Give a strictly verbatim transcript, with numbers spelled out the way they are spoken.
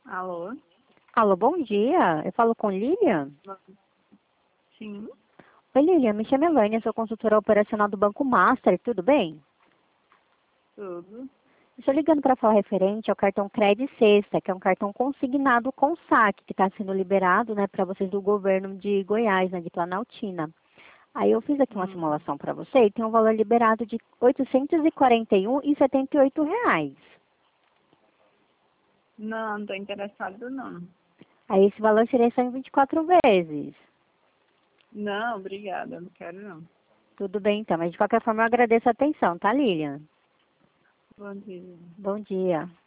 Alô? Alô, bom dia. Eu falo com Lilian? Sim, Oi, Lilian. Me chamo Elaine, eu sou consultora operacional do Banco Master. Tudo bem? tudo. Estou ligando para falar referente ao cartão Cred Sexta, que é um cartão consignado com saque, que está sendo liberado, né, para vocês do governo de Goiás, né, de Planaltina. Aí eu fiz aqui uma Hum. simulação para você e tem um valor liberado de oitocentos e quarenta e um reais e setenta e oito reais. Não, não tô interessado não. Aí esse valor seria só em vinte e quatro vezes. Não, obrigada, não quero não. Tudo bem então, mas de qualquer forma eu agradeço a atenção, tá, Lilian? Bom dia. Bom dia.